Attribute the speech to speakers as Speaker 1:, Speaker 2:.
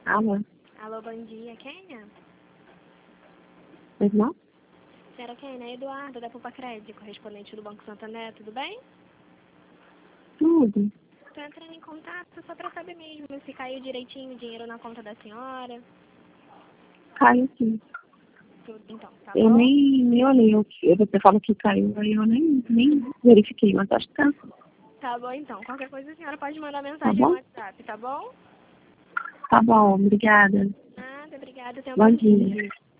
Speaker 1: Alô?
Speaker 2: Alô, bom dia, Kênia?
Speaker 1: Pois não?
Speaker 2: Senhora Kênia, é Eduardo, da Poupa Crédito, correspondente do Banco Santander, tudo bem?
Speaker 1: Tudo.
Speaker 2: Tô entrando em contato só pra saber mesmo se caiu direitinho o dinheiro na conta da senhora.
Speaker 1: Caiu sim.
Speaker 2: Tudo, então, tá
Speaker 1: Eu
Speaker 2: bom?
Speaker 1: nem olhei. Você falou que caiu, aí eu nem verifiquei, mas acho que tá.
Speaker 2: Tá bom, então. Qualquer coisa a senhora pode mandar
Speaker 1: Tá
Speaker 2: mensagem no
Speaker 1: bom?
Speaker 2: WhatsApp, tá bom?
Speaker 1: Tá bom, obrigada.
Speaker 2: Nada, obrigada. Tenha um
Speaker 1: Bom
Speaker 2: bom
Speaker 1: dia.
Speaker 2: dia.